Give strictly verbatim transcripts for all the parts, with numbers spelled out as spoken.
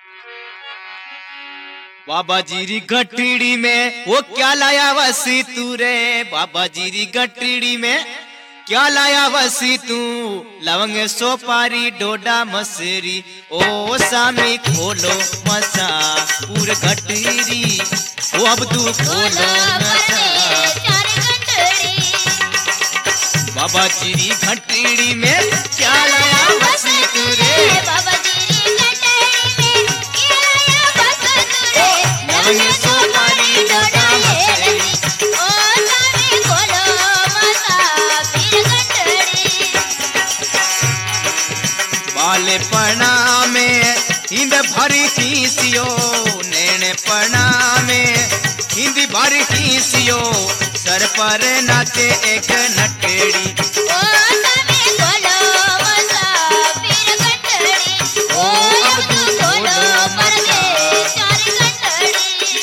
बाबा जीरी गठड़ी में वो क्या लाया वसी तू रे, बाबा जीरी गठड़ी में क्या लाया वसी तू, लवंग सोपारी डोडा मसरी, ओ सामी खोलो मसा पूर गठड़ी, ओ अब तू खोलो मसा। बाबा जीरी गठड़ी में क्या लाया वसी तू रे, बाबा जीरी गठड़ी में क्या लाया वसी तू रे, लवंग सोपारी डोडा मसरी, ओ सामी खोलो मसा पीर गठड़ी। बाले पना में हिंद भरी खीसियो, नैने पना में हिंद भरी खीसियो, सर पर नाचे एक नटेड़ी, ओ सामी खोलो मसा पीर गठड़ी, ओ अब तू खोलो परदे चार गठड़ी।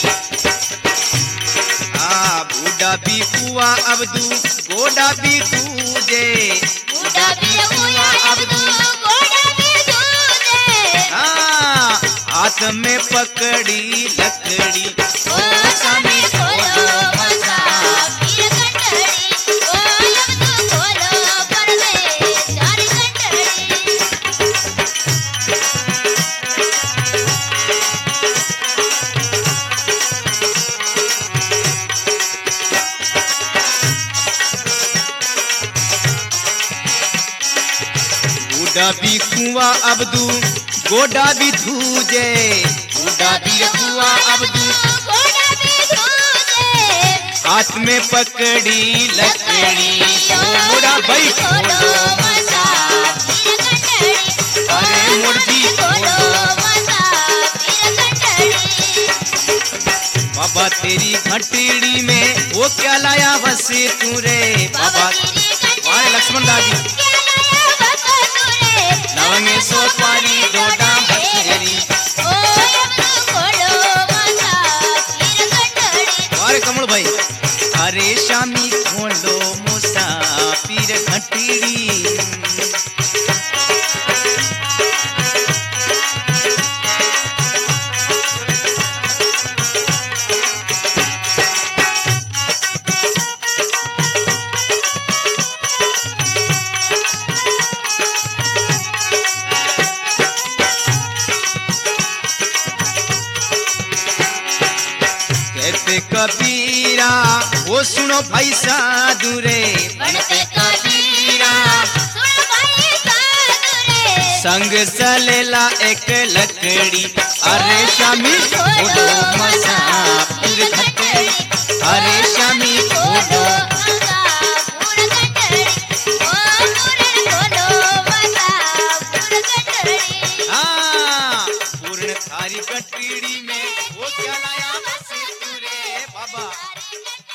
आ बूढ़ा भी हुआ अब्दू गोडा भी दूजे, बूढ़ा भी हुआ अब्दू गोडा भी दूजे, हाँ हाथ में पकड़ी लकड़ी, ओ सामी खोलो मसा पीर गठड़ी, ओ अब तू खोलो परदे चार गठड़ी। बूढ़ा भी कुआ अब्दू गोडा भी धूजे, बूढ़ा भी हुआ अब्दू गोडा भी दूजे, हाथ में पकड़ी लकड़ी, ओ मोरा भाई खोलो मसा पीर गठड़ी, अरे मुर्गी खोलो मसा पीर गठड़ी। बाबा तेरी घंटेड़ी में वो क्या लाया वसे तू रे, बाबा वारे लक्ष्मण दादी लवंगे सोपारी डोडा मसरी, वारे कमल भाई अरे शामी खोलो मुसाफिर घंटेड़ी। कहते कबीरा वो सुनो भाई साधु रे, बनते कबीरा सुन भाई साधु रे, संग सलेला एक लकड़ी, अरे शामी खोलो मुसाफिर घंटेड़ी, अरे शामी खोलो हाँ पूर्ण थारी कटड़ी में वो क्या लाया वसे तू रे बाबा।